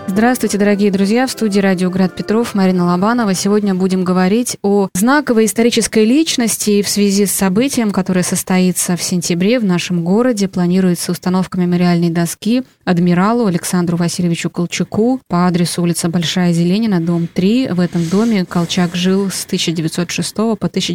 Здравствуйте, дорогие друзья! В студии «Радио Град Петров» Марина Лобанова. Сегодня будем говорить о знаковой исторической личности. И в связи с событием, которое состоится в сентябре в нашем городе, планируется установка мемориальной доски адмиралу Александру Васильевичу Колчаку по адресу улица Большая Зеленина, дом 3. В этом доме Колчак жил с 1906 по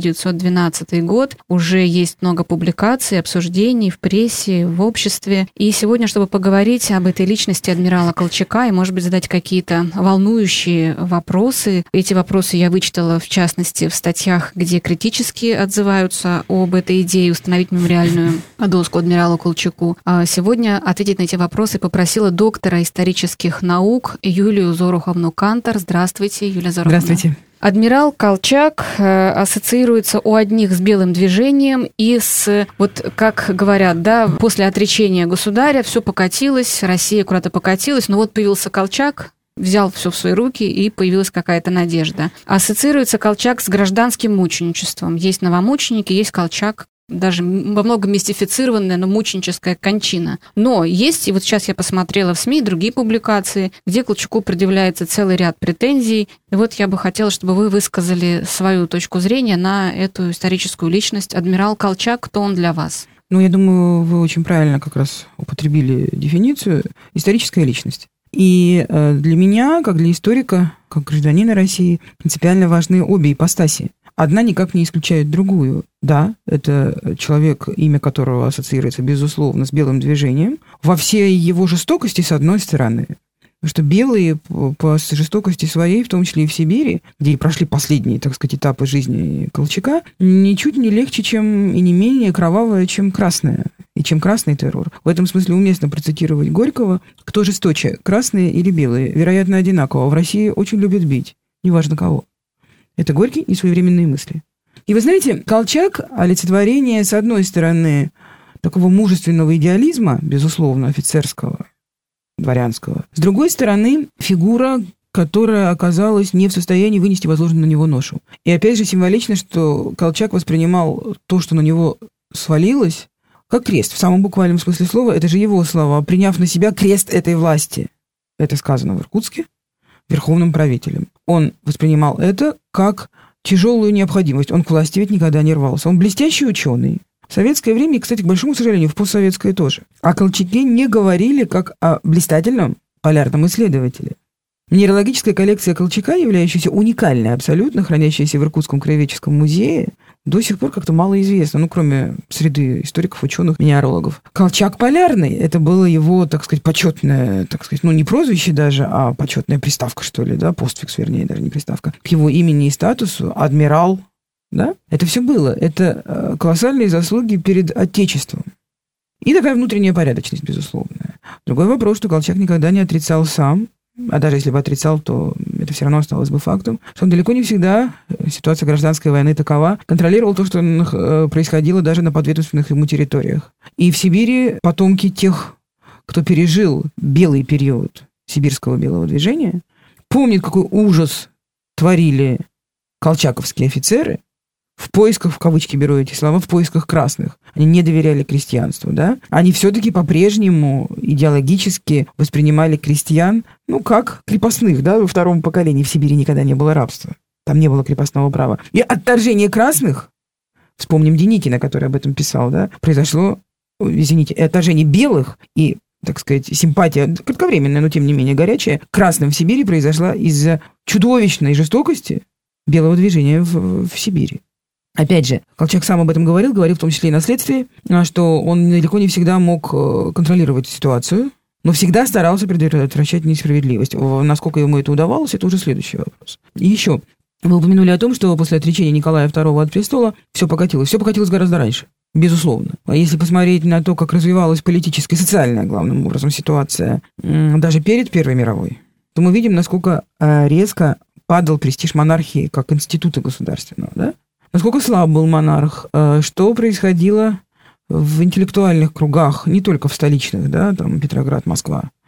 1912 год. Уже есть много публикаций, обсуждений в прессе, в обществе. И сегодня, чтобы поговорить об этой личности адмирала Колчака и, может быть, задать какие-то волнующие вопросы. Эти вопросы я вычитала, в частности, в статьях, где критически отзываются об этой идее установить мемориальную доску адмиралу Колчаку. А сегодня ответить на эти вопросы попросила доктора исторических наук Юлию Зоруховну Кантор. Здравствуйте, Юлия Зоруховна. Здравствуйте. Адмирал Колчак ассоциируется у одних с белым движением и с, вот как говорят, да, после отречения государя все покатилось, Россия куда-то покатилась, но вот появился Колчак, взял все в свои руки, и появилась какая-то надежда. Ассоциируется Колчак с гражданским мученичеством. Есть новомученики, есть Колчак, даже во многом мистифицированная, но мученическая кончина. Но есть, и вот сейчас я посмотрела в СМИ другие публикации, где Колчаку предъявляется целый ряд претензий. И вот я бы хотела, чтобы вы высказали свою точку зрения на эту историческую личность. Адмирал Колчак, кто он для вас? Я думаю, вы очень правильно как раз употребили дефиницию «историческая личность». И для меня, как для историка, как гражданина России, принципиально важны обе ипостаси. Одна никак не исключает другую. Да, это человек, имя которого ассоциируется, безусловно, с белым движением. Во всей его жестокости, с одной стороны. Потому что белые по жестокости своей, в том числе и в Сибири, где и прошли последние, так сказать, этапы жизни Колчака, ничуть не легче, чем и не менее кровавое, чем красное. И чем красный террор. В этом смысле уместно процитировать Горького. Кто жесточе, красные или белые? Вероятно, одинаково. В России очень любят бить. Неважно кого. Это Горький и своевременные мысли. И вы знаете, Колчак – олицетворение, с одной стороны, такого мужественного идеализма, безусловно, офицерского, дворянского. С другой стороны, фигура, которая оказалась не в состоянии вынести возложенную на него ношу. И опять же символично, что Колчак воспринимал то, что на него свалилось, как крест, в самом буквальном смысле слова. Это же его слова, приняв на себя крест этой власти. Это сказано в Иркутске верховным правителем. Он воспринимал это как тяжелую необходимость. Он к власти ведь никогда не рвался. Он блестящий ученый. В советское время, и, кстати, к большому сожалению, в постсоветское тоже. О Колчаке не говорили как о блистательном полярном исследователе. Минералогическая коллекция Колчака, являющаяся уникальной абсолютно, хранящаяся в Иркутском краеведческом музее, до сих пор как-то мало известно, кроме среды историков, ученых, минералогов. Колчак полярный, это было его, так сказать, почетное, так сказать, не прозвище даже, а почетная приставка, что ли, да, постфикс, вернее, даже не приставка, к его имени и статусу, адмирал, да, это все было. Это колоссальные заслуги перед Отечеством. И такая внутренняя порядочность, безусловная. Другой вопрос, что Колчак никогда не отрицал сам, а даже если бы отрицал, то это все равно осталось бы фактом, что он далеко не всегда, ситуация гражданской войны такова, контролировал то, что происходило даже на подведомственных ему территориях. И в Сибири потомки тех, кто пережил белый период сибирского белого движения, помнят, какой ужас творили колчаковские офицеры в поисках, в кавычки беру эти слова, в поисках красных. Они не доверяли крестьянству, да? Они все-таки по-прежнему идеологически воспринимали крестьян, как крепостных, да? Во втором поколении в Сибири никогда не было рабства. Там не было крепостного права. И отторжение красных, вспомним Деникина, который об этом писал, да, произошло, извините, и отторжение белых, и, так сказать, симпатия, кратковременная, но тем не менее горячая, красным в Сибири произошла из-за чудовищной жестокости белого движения в Сибири. Опять же, Колчак сам об этом говорил в том числе и на следствии, что он далеко не всегда мог контролировать ситуацию, но всегда старался предотвращать несправедливость. Насколько ему это удавалось, это уже следующий вопрос. И еще, вы упомянули о том, что после отречения Николая II от престола все покатилось. Все покатилось гораздо раньше, безусловно. А если посмотреть на то, как развивалась политическая и социальная, главным образом, ситуация даже перед Первой мировой, то мы видим, насколько резко падал престиж монархии как института государственного, да? Насколько слаб был монарх, что происходило в интеллектуальных кругах, не только в столичных, да, там Петроград, Москва,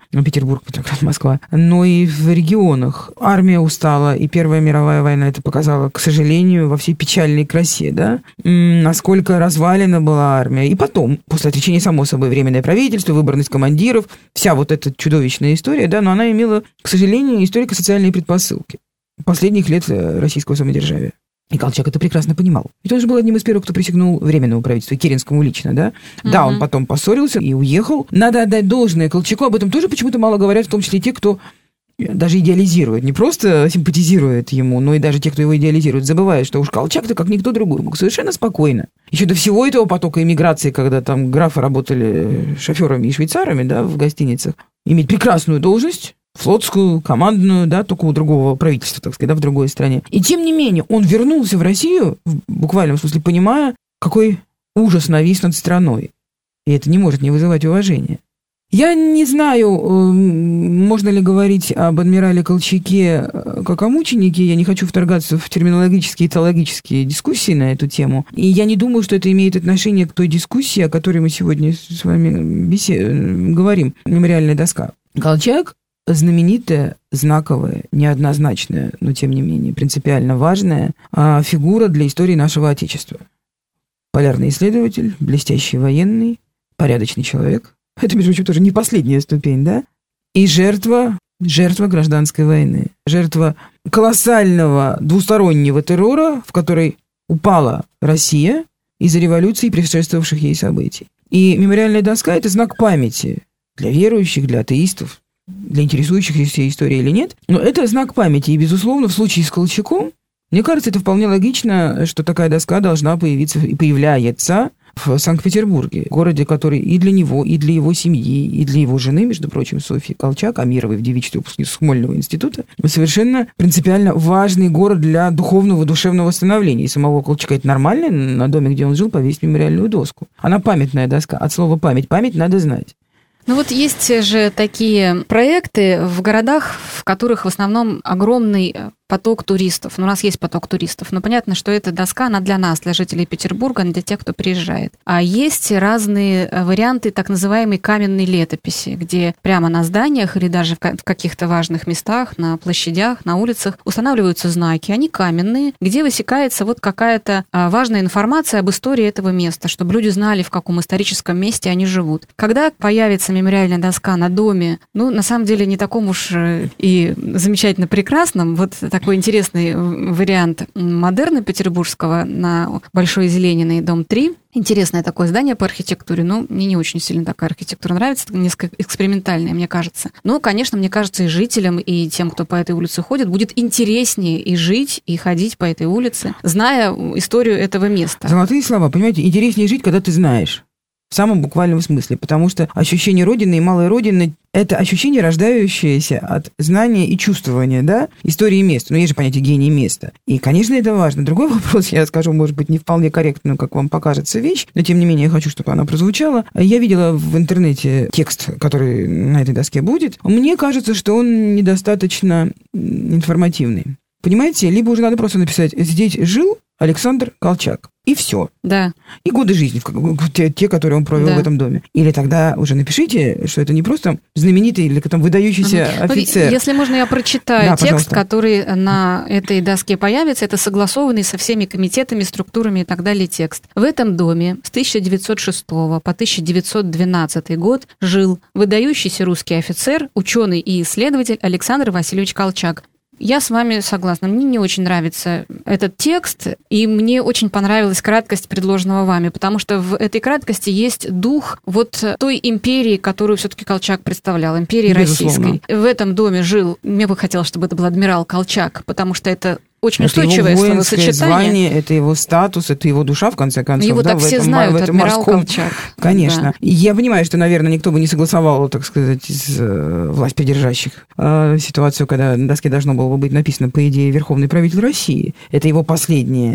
Петербург, Петроград, Москва, но и в регионах. Армия устала, и Первая мировая война это показала, к сожалению, во всей печальной красе, да, насколько развалена была армия. И потом, после отречения, само собой, Временное правительство, выборность командиров, вся вот эта чудовищная история, да, но она имела, к сожалению, историко-социальные предпосылки последних лет российского самодержавия. И Колчак это прекрасно понимал. Ведь он же был одним из первых, кто присягнул Временному правительству, Керенскому лично, да? Да, он потом поссорился и уехал. Надо отдать должное Колчаку, об этом тоже почему-то мало говорят, в том числе и те, кто даже идеализирует, не просто симпатизирует ему, но и даже те, кто его идеализирует, забывают, что уж Колчак-то, как никто другой, мог совершенно спокойно. Еще до всего этого потока эмиграции, когда там графы работали шоферами и швейцарами, да, в гостиницах, иметь прекрасную должность, флотскую, командную, да, только у другого правительства, так сказать, да, в другой стране. И тем не менее, он вернулся в Россию, в буквальном смысле понимая, какой ужас навис над страной. И это не может не вызывать уважения. Я не знаю, можно ли говорить об адмирале Колчаке как о мученике. Я не хочу вторгаться в терминологические и теологические дискуссии на эту тему. И я не думаю, что это имеет отношение к той дискуссии, о которой мы сегодня с вами говорим. Мемориальная доска. Колчак — знаменитая, знаковая, неоднозначная, но тем не менее принципиально важная фигура для истории нашего Отечества. Полярный исследователь, блестящий военный, порядочный человек. Это, между прочим, тоже не последняя ступень, да? И жертва гражданской войны. Жертва колоссального двустороннего террора, в который упала Россия из-за революции и предшествовавших ей событий. И мемориальная доска – это знак памяти для верующих, для атеистов, для интересующихся историей или нет. Но это знак памяти. И, безусловно, в случае с Колчаком, мне кажется, это вполне логично, что такая доска должна появиться и появляется в Санкт-Петербурге, городе, который и для него, и для его семьи, и для его жены, между прочим, Софьи Колчак, Амировой, в девичестве выпускницы Смольного института, совершенно принципиально важный город для духовного, душевного становления. И самого Колчака это нормально, на доме, где он жил, повесить мемориальную доску. Она памятная доска. От слова «память». Память надо знать. Ну вот есть же такие проекты в городах, в которых в основном огромный поток туристов. Ну, у нас есть поток туристов, но понятно, что эта доска, она для нас, для жителей Петербурга, для тех, кто приезжает. А есть разные варианты так называемой каменной летописи, где прямо на зданиях или даже в каких-то важных местах, на площадях, на улицах устанавливаются знаки. Они каменные, где высекается вот какая-то важная информация об истории этого места, чтобы люди знали, в каком историческом месте они живут. Когда появится мемориальная доска на доме, ну, на самом деле, не таком уж и замечательно прекрасном, вот такой интересный вариант модерна петербургского на Большой Зелениной, дом 3. Интересное такое здание по архитектуре, но мне не очень сильно такая архитектура нравится, несколько экспериментальная, мне кажется. Но, конечно, мне кажется, и жителям, и тем, кто по этой улице ходит, будет интереснее и жить, и ходить по этой улице, зная историю этого места. Золотые слова, понимаете, интереснее жить, когда ты знаешь. В самом буквальном смысле, потому что ощущение Родины и малой Родины – это ощущение, рождающееся от знания и чувствования, да, истории места. Ну, есть же понятие гений места. И, конечно, это важно. Другой вопрос, я скажу, может быть, не вполне корректную, как вам покажется, вещь, но, тем не менее, я хочу, чтобы она прозвучала. Я видела в интернете текст, который на этой доске будет. Мне кажется, что он недостаточно информативный. Понимаете, либо уже надо просто написать «Здесь жил Александр Колчак». И все. Да. И годы жизни, те, которые он провел в этом доме. Или тогда уже напишите, что это не просто знаменитый или там выдающийся офицер. Если можно, я прочитаю текст, пожалуйста, который на этой доске появится. Это согласованный со всеми комитетами, структурами и так далее текст. В этом доме с 1906 по 1912 год жил выдающийся русский офицер, ученый и исследователь Александр Васильевич Колчак. Я с вами согласна. Мне не очень нравится этот текст, и мне очень понравилась краткость предложенного вами, потому что в этой краткости есть дух вот той империи, которую все-таки Колчак представлял, империи российской. В этом доме жил, мне бы хотелось, чтобы это был адмирал Колчак, потому что это очень устойчивое словосочетание. Это его воинское звание, это его статус, это его душа, в конце концов. Его так все знают, адмирал Колчак. Конечно. Да. Я понимаю, что, наверное, никто бы не согласовал, так сказать, из власть придержащих ситуацию, когда на доске должно было бы быть написано, по идее, верховный правитель России. Это его последнее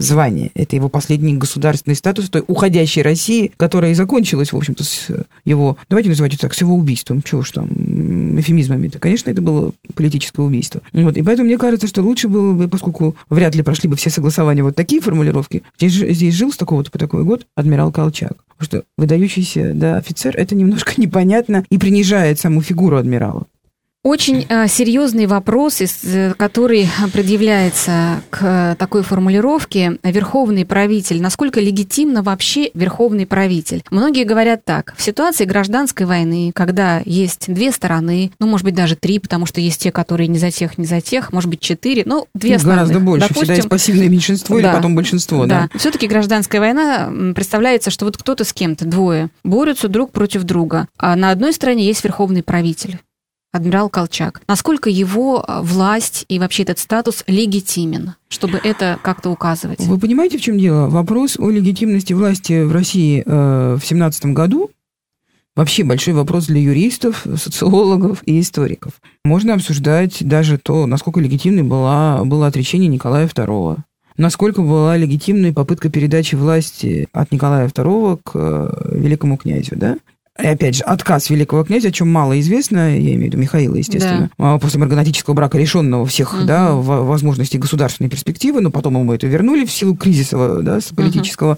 звание. Это его последний государственный статус той уходящей России, которая и закончилась, в общем-то, с его, давайте называть это так, с его убийством. Чего уж там, эвфемизмами-то. Конечно, это было политическое убийство. Вот. И поэтому мне кажется, что лучше было бы, поскольку вряд ли прошли бы все согласования вот такие формулировки, здесь жил с такого-то по такой год адмирал Колчак. Потому что выдающийся, да, офицер, это немножко непонятно и принижает саму фигуру адмирала. Очень серьезный вопрос, который предъявляется к такой формулировке «верховный правитель». Насколько легитимно вообще верховный правитель? Многие говорят так. В ситуации гражданской войны, когда есть две стороны, может быть, даже три, потому что есть те, которые не за тех, может быть, 4, две основных. Гораздо больше. Допустим, всегда есть пассивное меньшинство или потом большинство. Да. Все-таки гражданская война представляется, что вот кто-то с кем-то, двое, борются друг против друга. А на одной стороне есть верховный правитель. Адмирал Колчак. Насколько его власть и вообще этот статус легитимен, чтобы это как-то указывать? Вы понимаете, в чем дело? Вопрос о легитимности власти в России в 1917 году вообще большой вопрос для юристов, социологов и историков. Можно обсуждать даже то, насколько легитимной было отречение Николая II. Насколько была легитимной попытка передачи власти от Николая II к великому князю, да? И опять же, отказ великого князя, о чем мало известно, я имею в виду Михаила, естественно, после марганатического брака, решенного всех возможностей государственной перспективы, но потом ему это вернули в силу кризиса политического.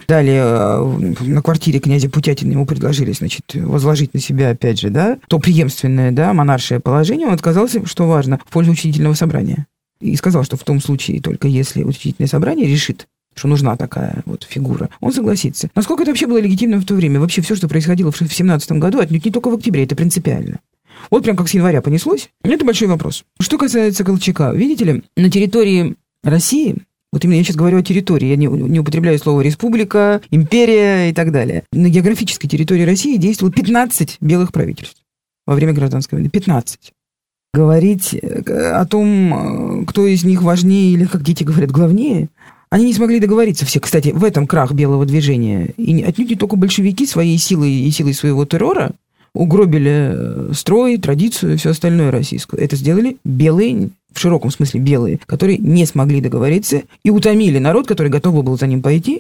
Далее на квартире князя Путятина ему предложили, возложить на себя, опять же, то преемственное, монаршее положение. Он отказался, что важно, в пользу учредительного собрания. И сказал, что в том случае, только если учредительное собрание решит, что нужна такая вот фигура, он согласится. Насколько это вообще было легитимно в то время? Вообще все, что происходило в 17 году, отнюдь не только в октябре, это принципиально. Вот прям как с января понеслось, это большой вопрос. Что касается Колчака, видите ли, на территории России, вот именно я сейчас говорю о территории, я не употребляю слово республика, империя и так далее. На географической территории России действовало 15 белых правительств во время гражданской войны. 15. Говорить о том, кто из них важнее или, как дети говорят, главнее, они не смогли договориться все. Кстати, в этом крах белого движения. И отнюдь не только большевики своей силой и силой своего террора угробили строй, традицию и все остальное российское. Это сделали белые, в широком смысле белые, которые не смогли договориться и утомили народ, который готов был за ними пойти.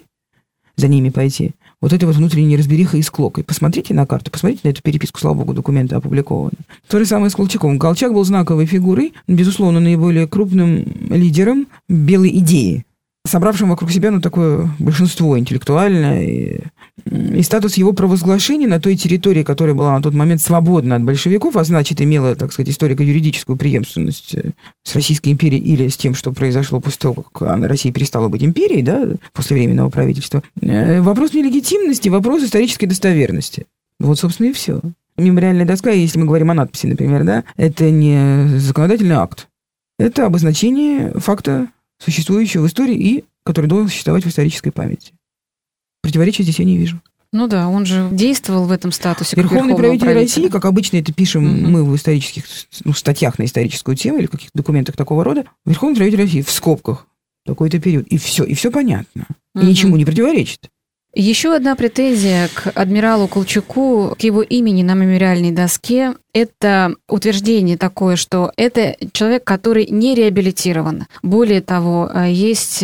Вот это вот внутренняя неразбериха и склок. И посмотрите на карту, посмотрите на эту переписку, слава богу, документы опубликованы. То же самое с Колчаком. Колчак был знаковой фигурой, безусловно, наиболее крупным лидером белой идеи, собравшим вокруг себя такое большинство интеллектуальное, и статус его провозглашения на той территории, которая была на тот момент свободна от большевиков, а значит, имела, так сказать, историко-юридическую преемственность с Российской империей или с тем, что произошло после того, как Россия перестала быть империей, после Временного правительства. Вопрос нелегитимности, вопрос исторической достоверности. Вот, собственно, и все. Мемориальная доска, если мы говорим о надписи, например, это не законодательный акт. Это обозначение факта, существующего в истории и который должен существовать в исторической памяти. Противоречия здесь я не вижу. Он же действовал в этом статусе. Верховный правитель России, как обычно это пишем мы в исторических статьях на историческую тему или в каких-то документах такого рода, Верховный правитель России в скобках такой-то период. И все понятно. И ничему не противоречит. Еще одна претензия к адмиралу Колчаку, к его имени на мемориальной доске, это утверждение такое, что это человек, который не реабилитирован. Более того, есть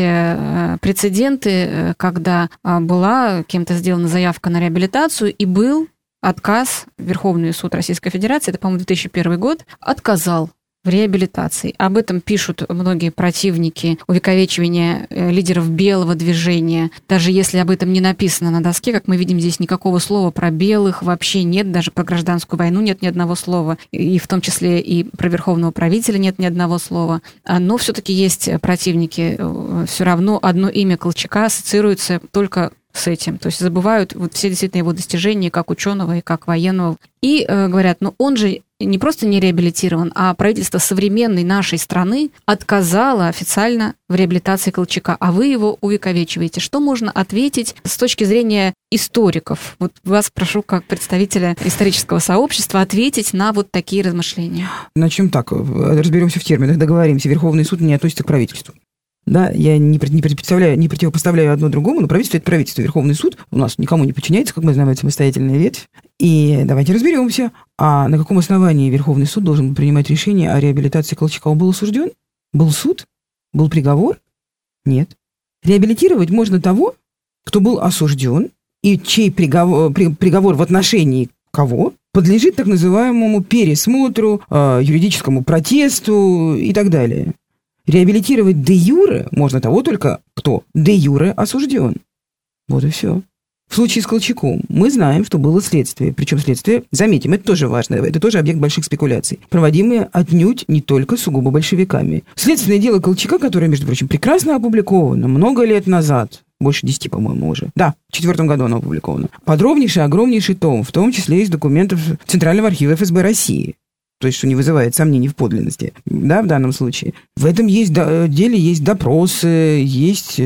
прецеденты, когда была кем-то сделана заявка на реабилитацию, и был отказ. Верховный суд Российской Федерации, это, по-моему, 2001 год, отказал в реабилитации. Об этом пишут многие противники увековечивания лидеров белого движения. Даже если об этом не написано на доске, как мы видим, здесь никакого слова про белых вообще нет, даже про гражданскую войну нет ни одного слова, и в том числе и про верховного правителя нет ни одного слова. Но все-таки есть противники. Все равно одно имя Колчака ассоциируется только с этим. То есть забывают все действительно его достижения как ученого и как военного. И говорят, он же не просто не реабилитирован, а правительство современной нашей страны отказало официально в реабилитации Колчака, а вы его увековечиваете. Что можно ответить с точки зрения историков? Вот вас прошу, как представителя исторического сообщества, ответить на вот такие размышления. Начнем так, разберемся в терминах, договоримся. Верховный суд не относится к правительству. Да, я не противопоставляю одно другому, но правительство – это правительство. Верховный суд у нас никому не подчиняется, как мы знаем, это самостоятельная ветвь. И давайте разберемся, а на каком основании Верховный суд должен принимать решение о реабилитации Колчака? Он был осужден? Был суд? Был приговор? Нет. Реабилитировать можно того, кто был осужден и чей приговор в отношении кого подлежит так называемому пересмотру, юридическому протесту и так далее. Реабилитировать де юре можно того только, кто де юре осужден. Вот и все. В случае с Колчаком мы знаем, что было следствие. Причем следствие, заметим, это тоже важно, это тоже объект больших спекуляций, проводимые отнюдь не только сугубо большевиками. Следственное дело Колчака, которое, между прочим, прекрасно опубликовано много лет назад, больше 10, по-моему, уже. Да, в 2004 году оно опубликовано. Подробнейший, огромнейший том, в том числе из документов Центрального архива ФСБ России. То есть, что не вызывает сомнений в подлинности, да, в данном случае. В этом деле есть допросы, есть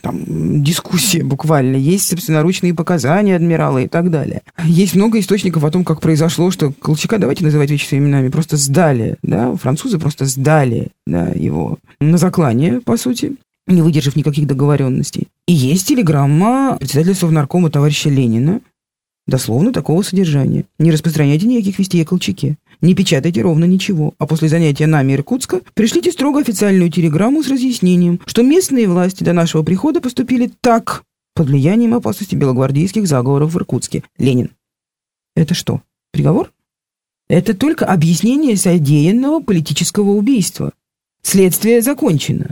там дискуссии буквально, есть собственноручные показания адмирала и так далее. Есть много источников о том, как произошло, что Колчака, давайте называть вещи своими именами, просто сдали, да, французы просто сдали, да, его на заклание, по сути, не выдержав никаких договоренностей. И есть телеграмма председателя Совнаркома товарища Ленина, дословно такого содержания. Не распространяйте никаких вестей о Колчаке. Не печатайте ровно ничего. А после занятия нами Иркутска пришлите строго официальную телеграмму с разъяснением, что местные власти до нашего прихода поступили так, под влиянием опасности белогвардейских заговоров в Иркутске. Ленин. Это что, приговор? Это только объяснение содеянного политического убийства. Следствие закончено.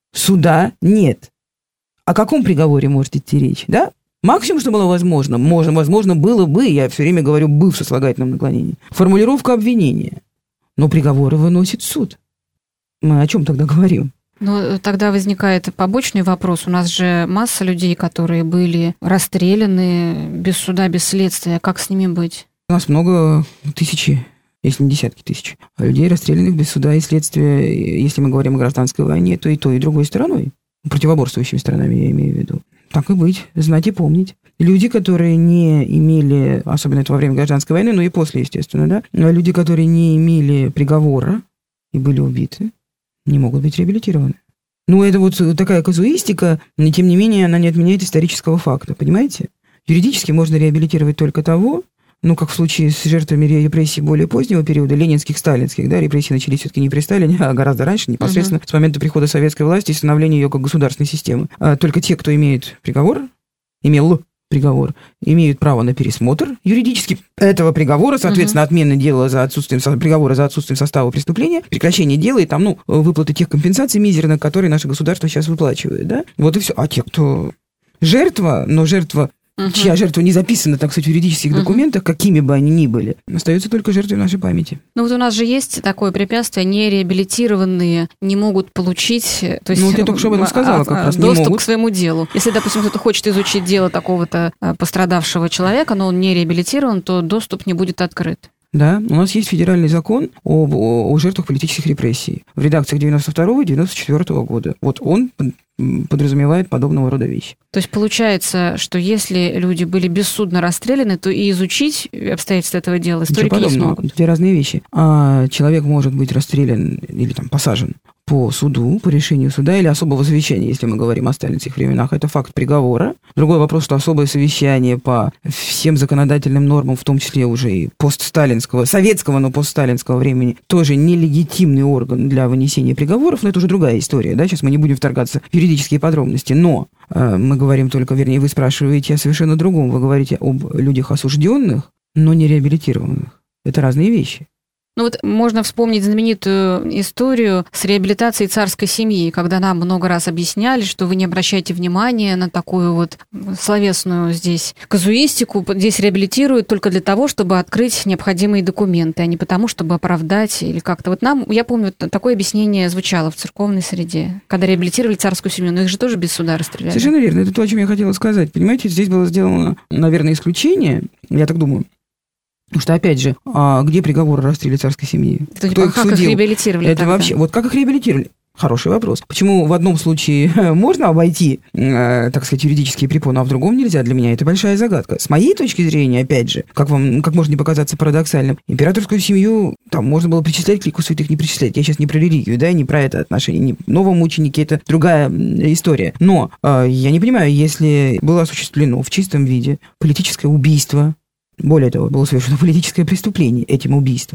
Суда нет. О каком приговоре может идти речь, да? Максимум, что было возможно, было бы, я все время говорю «бы» в сослагательном наклонении, формулировка обвинения. Но приговоры выносит суд. Мы о чем тогда говорим? Но тогда возникает побочный вопрос. У нас же масса людей, которые были расстреляны без суда, без следствия. Как с ними быть? У нас много тысячи, если не десятки тысяч, людей, расстрелянных без суда и следствия. Если мы говорим о гражданской войне, то и той, и другой стороной. Противоборствующими сторонами, я имею в виду. Так и быть, знать и помнить. Люди, которые не имели, особенно это во время гражданской войны, но и после, естественно, да, люди, которые не имели приговора и были убиты, не могут быть реабилитированы. Ну, это вот такая казуистика, но тем не менее она не отменяет исторического факта, понимаете? Юридически можно реабилитировать только того, ну, как в случае с жертвами репрессий более позднего периода, ленинских, сталинских, да, репрессии начались все-таки не при Сталине, а гораздо раньше, непосредственно с момента прихода советской власти и становления ее как государственной системы. Только те, кто имеет приговор, имел приговор, имеют право на пересмотр юридически этого приговора, соответственно, отмена дела за отсутствием приговора за отсутствием состава преступления, прекращение дела и там, ну, выплаты тех компенсаций мизерных, которые наше государство сейчас выплачивает, да. Вот и все. А те, кто жертва, но жертва, чья жертва не записана, так сказать, в юридических документах, какими бы они ни были, остаются только жертвой в нашей памяти. Ну вот у нас же есть такое препятствие, нереабилитированные не могут получить, то есть, ну, вот я только что об этом сказала, как раз доступ к своему делу. Если, допустим, кто-то хочет изучить дело такого-то пострадавшего человека, но он не реабилитирован, то доступ не будет открыт. Да, у нас есть федеральный закон о жертвах политических репрессий в редакциях 92 и 94 года. Вот он подразумевает подобного рода вещи. То есть получается, что если люди были бессудно расстреляны, то и изучить обстоятельства этого дела историки не смогут. Это разные вещи. Человек может быть расстрелян или там посажен по суду, по решению суда или особого совещания, если мы говорим о сталинских временах. Это факт приговора. Другой вопрос, что особое совещание по всем законодательным нормам, в том числе уже и постсталинского, советского, но постсталинского времени, тоже нелегитимный орган для вынесения приговоров, но это уже другая история, да, сейчас мы не будем вторгаться в юридические подробности, но мы говорим только, вернее, вы спрашиваете о совершенно другом, вы говорите об людях осужденных, но не реабилитированных. Это разные вещи. Ну вот можно вспомнить знаменитую историю с реабилитацией царской семьи, когда нам много раз объясняли, что вы не обращайте внимания на такую вот словесную здесь казуистику. Здесь реабилитируют только для того, чтобы открыть необходимые документы, а не потому, чтобы оправдать или как-то. Вот нам, я помню, такое объяснение звучало в церковной среде, когда реабилитировали царскую семью, но их же тоже без суда расстреляли. Совершенно верно, это то, о чем я хотела сказать. Понимаете, здесь было сделано, наверное, исключение, я так думаю. Потому что, опять же, где приговоры о расстреле царской семьи? Кто их судил? Как их реабилитировали это тогда? Вообще, вот как их реабилитировали? Хороший вопрос. Почему в одном случае можно обойти, так сказать, юридические препоны, а в другом нельзя? Для меня это большая загадка. С моей точки зрения, опять же, как может не показаться парадоксальным, императорскую семью там можно было причислять к лику святых, не причислять. Я сейчас не про религию, да, не про это отношение, не новомученики, это другая история. Но я не понимаю, если было осуществлено в чистом виде политическое убийство, более того, было совершено политическое преступление этим убийством,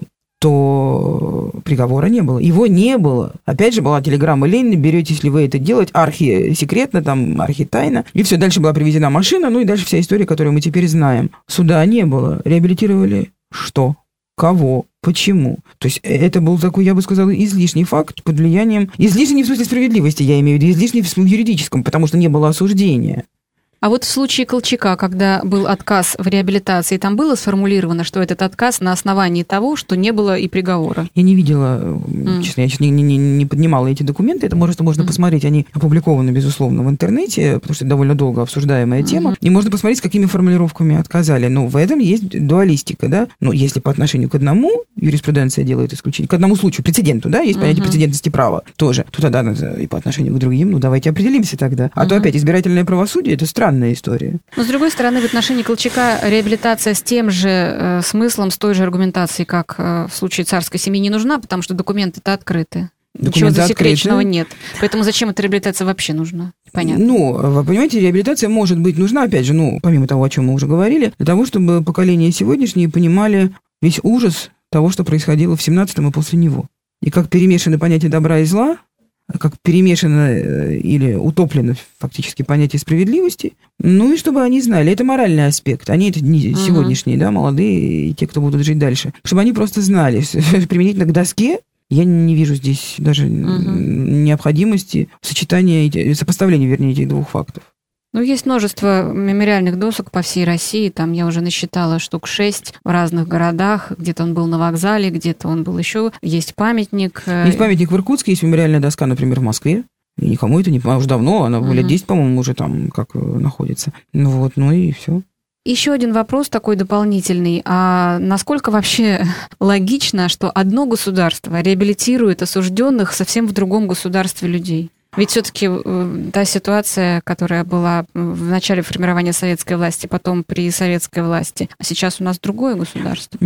то приговора не было. Его не было. Опять же, была телеграмма Ленина, беретесь ли вы это делать архисекретно, там, архитайно. И все, дальше была привезена машина, ну и дальше вся история, которую мы теперь знаем. Суда не было. Реабилитировали что? Кого? Почему? То есть это был такой, я бы сказала, излишний факт под влиянием... Излишний не в смысле справедливости, я имею в виду, излишний в смысле юридическом, потому что не было осуждения. А вот в случае Колчака, когда был отказ в реабилитации, там было сформулировано, что этот отказ на основании того, что не было и приговора? Я не видела, честно, я сейчас не поднимала эти документы. Это можно посмотреть, они опубликованы, безусловно, в интернете, потому что это довольно долго обсуждаемая тема. И можно посмотреть, с какими формулировками отказали. Но в этом есть дуалистика, да? Ну, если по отношению к одному юриспруденция делает исключение, к одному случаю, прецеденту, да, есть понятие прецедентности права тоже, то тогда и по отношению к другим, ну, давайте определимся тогда. А то опять избирательное правосудие – это странная история. Но, с другой стороны, в отношении Колчака реабилитация с тем же смыслом, с той же аргументацией, как в случае царской семьи, не нужна, потому что документы-то открыты. Ничего засекреченного нет. Поэтому зачем эта реабилитация вообще нужна? Понятно. Ну, вы понимаете, реабилитация может быть нужна, опять же, ну, помимо того, о чем мы уже говорили, для того, чтобы поколения сегодняшние понимали весь ужас того, что происходило в 17-м и после него. И как перемешаны понятия добра и зла, как перемешано или утоплено фактически понятие справедливости, ну и чтобы они знали, это моральный аспект, они это не сегодняшние, да, молодые и те, кто будут жить дальше, чтобы они просто знали, применительно к доске, я не вижу здесь даже необходимости сопоставления, вернее, этих двух фактов. Ну, есть множество мемориальных досок по всей России. Там я уже насчитала штук 6 в разных городах. Где-то он был на вокзале, где-то он был еще. Есть памятник. Есть памятник в Иркутске, есть мемориальная доска, например, в Москве. И никому это не... уже давно, она лет 10, по-моему, уже там как находится. Вот, ну и все. Еще один вопрос такой дополнительный. А насколько вообще логично, что одно государство реабилитирует осужденных совсем в другом государстве людей? Ведь все-таки та ситуация, которая была в начале формирования советской власти, потом при советской власти, а сейчас у нас другое государство.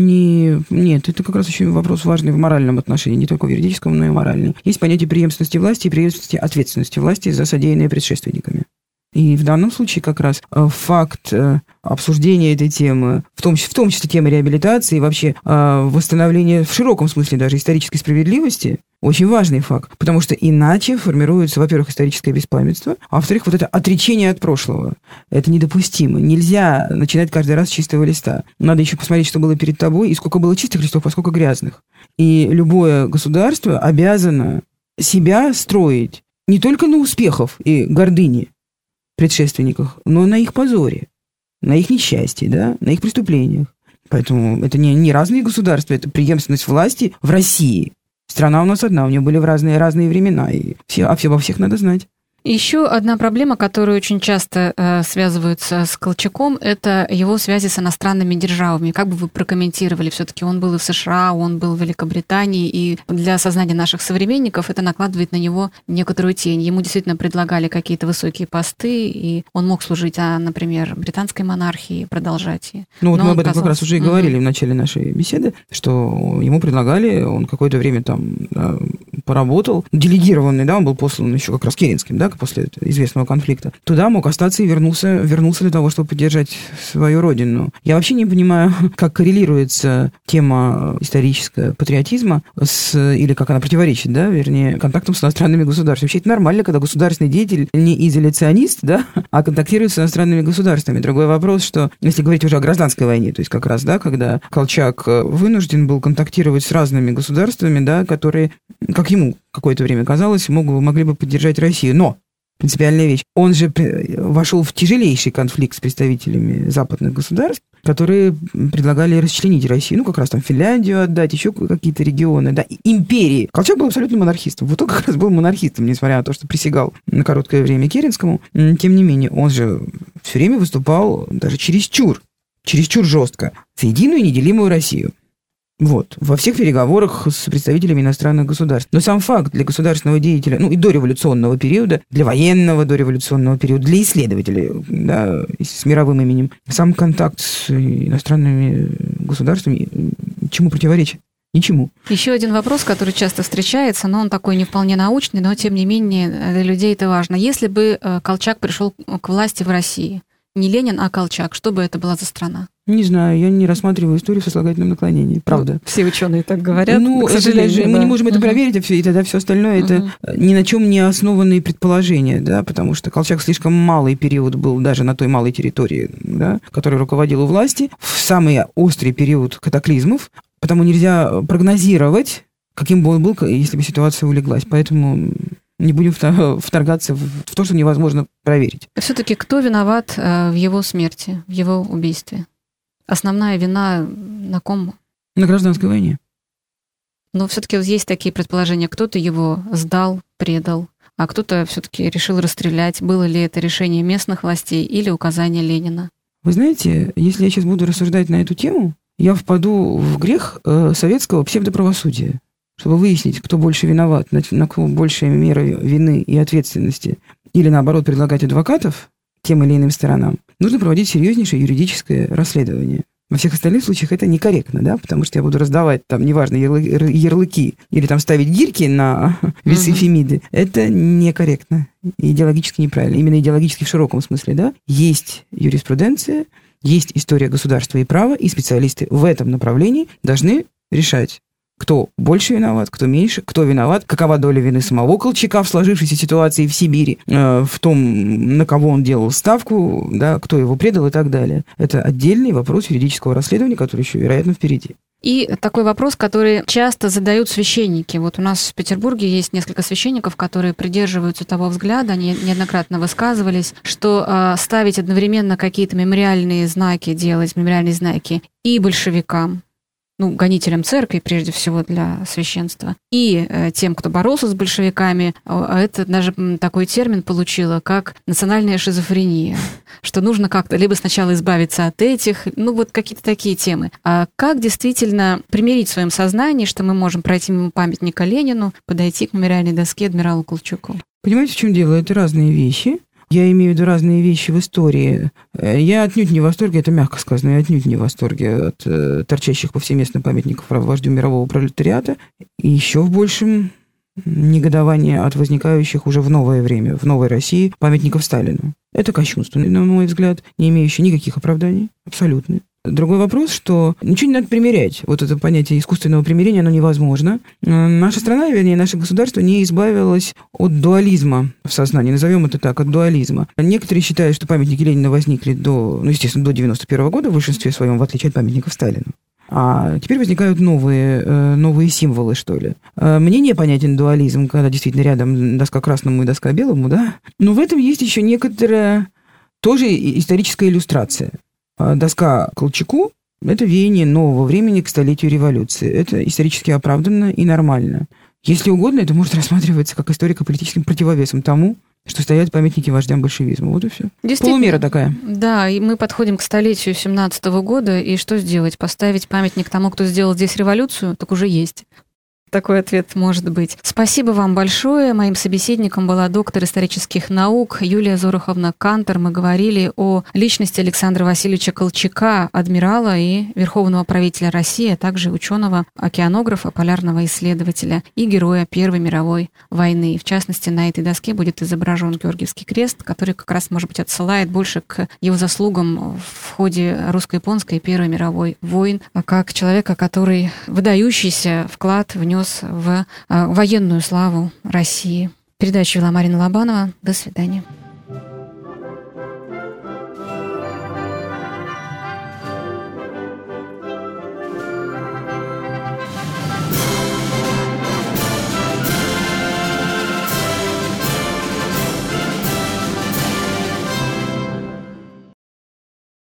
Нет, это как раз очень вопрос важный в моральном отношении, не только в юридическом, но и моральном. Есть понятие преемственности власти и преемственности ответственности власти за содеянное предшественниками. И в данном случае как раз факт обсуждения этой темы, в том числе темы реабилитации и вообще восстановления в широком смысле даже исторической справедливости, очень важный факт, потому что иначе формируется, во-первых, историческое беспамятство, а во-вторых, вот это отречение от прошлого. Это недопустимо. Нельзя начинать каждый раз с чистого листа. Надо еще посмотреть, что было перед тобой, и сколько было чистых листов, а сколько грязных. И любое государство обязано себя строить не только на успехах и гордыне предшественниках, но на их позоре, на их несчастье, да, на их преступлениях. Поэтому это не разные государства, это преемственность власти в России. Страна у нас одна, у нее были в разные времена, и обо всех надо знать. Еще одна проблема, которую очень часто связываются с Колчаком, это его связи с иностранными державами. Как бы вы прокомментировали? Все-таки он был и в США, он был в Великобритании, и для сознания наших современников это накладывает на него некоторую тень. Ему действительно предлагали какие-то высокие посты, и он мог служить, например, британской монархии, продолжать. Ну вот мы об этом как раз уже и говорили в начале нашей беседы, что ему предлагали, он какое-то время там поработал, делегированный, да, он был послан еще как раз Керенским, да, после известного конфликта, туда мог остаться и вернулся для того, чтобы поддержать свою родину. Я вообще не понимаю, как коррелируется тема исторического патриотизма или как она противоречит, да, вернее, контактам с иностранными государствами. Вообще это нормально, когда государственный деятель не изоляционист, да, а контактирует с иностранными государствами. Другой вопрос, что если говорить уже о гражданской войне, то есть как раз, да, когда Колчак вынужден был контактировать с разными государствами, да, которые, как ему какое-то время казалось, могли бы поддержать Россию. Но принципиальная вещь. Он же вошел в тяжелейший конфликт с представителями западных государств, которые предлагали расчленить Россию, ну, как раз там Финляндию отдать, еще какие-то регионы, да, империи. Колчак был абсолютно монархистом. Вот он как раз был монархистом, несмотря на то, что присягал на короткое время Керенскому. Тем не менее, он же все время выступал даже чересчур жестко за единую и неделимую Россию. Вот, во всех переговорах с представителями иностранных государств. Но сам факт для государственного деятеля, ну и дореволюционного периода, для военного дореволюционного периода, для исследователей, да, с мировым именем, сам контакт с иностранными государствами чему противоречит? Ничему. Еще один вопрос, который часто встречается, но он такой не вполне научный, но тем не менее для людей это важно. Если бы Колчак пришел к власти в России, не Ленин, а Колчак, что бы это была за страна? Не знаю, я не рассматриваю историю в сослагательном наклонении, правда. Все ученые так говорят, к сожалению. Мы не можем это проверить, и тогда все остальное это ни на чем не основанные предположения, да, потому что Колчак слишком малый период был даже на той малой территории, да, которой руководил у власти, в самый острый период катаклизмов, потому нельзя прогнозировать, каким бы он был, если бы ситуация улеглась. Поэтому не будем вторгаться в то, что невозможно проверить. Все-таки кто виноват в его смерти, в его убийстве? Основная вина на ком? На гражданской войне. Но все-таки есть такие предположения. Кто-то его сдал, предал, а кто-то все-таки решил расстрелять. Было ли это решение местных властей или указание Ленина? Вы знаете, если я сейчас буду рассуждать на эту тему, я впаду в грех советского псевдоправосудия. Чтобы выяснить, кто больше виноват, на кого большая мера вины и ответственности, или, наоборот, предлагать адвокатов тем или иным сторонам, нужно проводить серьезнейшее юридическое расследование. Во всех остальных случаях это некорректно, да, потому что я буду раздавать там, неважно, ярлыки или там ставить гирьки на весы Фемиды. Это некорректно, идеологически неправильно. Именно идеологически в широком смысле, да. Есть юриспруденция, есть история государства и права, и специалисты в этом направлении должны решать, кто больше виноват, кто меньше, кто виноват, какова доля вины самого Колчака в сложившейся ситуации в Сибири, в том, на кого он делал ставку, да, кто его предал и так далее. Это отдельный вопрос юридического расследования, который еще, вероятно, впереди. И такой вопрос, который часто задают священники. Вот у нас в Петербурге есть несколько священников, которые придерживаются того взгляда, они неоднократно высказывались, что ставить одновременно какие-то мемориальные знаки, делать мемориальные знаки и большевикам, гонителям церкви, прежде всего, для священства, и тем, кто боролся с большевиками, это даже такой термин получило, как национальная шизофрения, что нужно как-то либо сначала избавиться от этих, какие-то такие темы. А как действительно примирить в своем сознании, что мы можем пройти мимо памятника Ленину, подойти к мемориальной доске адмиралу Колчаку? Понимаете, в чем дело? Это разные вещи. Я имею в виду разные вещи в истории. Я отнюдь не в восторге, это мягко сказано, я отнюдь не в восторге от торчащих повсеместно памятников вождю мирового пролетариата. И еще в большем негодовании от возникающих уже в новое время, в новой России, памятников Сталину. Это кощунство, на мой взгляд, не имеющее никаких оправданий, абсолютно. Другой вопрос, что ничего не надо примерять. Вот это понятие искусственного примирения, оно невозможно. Наша страна, вернее, наше государство не избавилось от дуализма в сознании. Назовем это так, от дуализма. Некоторые считают, что памятники Ленина возникли до 91 года в большинстве своем, в отличие от памятников Сталину. А теперь возникают новые символы, что ли. Мне непонятен дуализм, когда действительно рядом доска красному и доска белому, да. Но в этом есть еще некоторая тоже историческая иллюстрация. Доска Колчаку – это веяние нового времени к столетию революции. Это исторически оправданно и нормально. Если угодно, это может рассматриваться как историко-политическим противовесом тому, что стоят памятники вождям большевизма. Вот и все. Полумера такая. Да, и мы подходим к столетию 17-го года, и что сделать? Поставить памятник тому, кто сделал здесь революцию? Так уже есть. Такой ответ может быть. Спасибо вам большое. Моим собеседником была доктор исторических наук Юлия Зоруховна Кантор. Мы говорили о личности Александра Васильевича Колчака, адмирала и верховного правителя России, а также ученого-океанографа, полярного исследователя и героя Первой мировой войны. В частности, на этой доске будет изображен Георгиевский крест, который как раз, может быть, отсылает больше к его заслугам в ходе русско-японской и Первой мировой войн, как человека, который выдающийся вклад внес в военную славу России. Передачу вела Марина Лобанова. До свидания.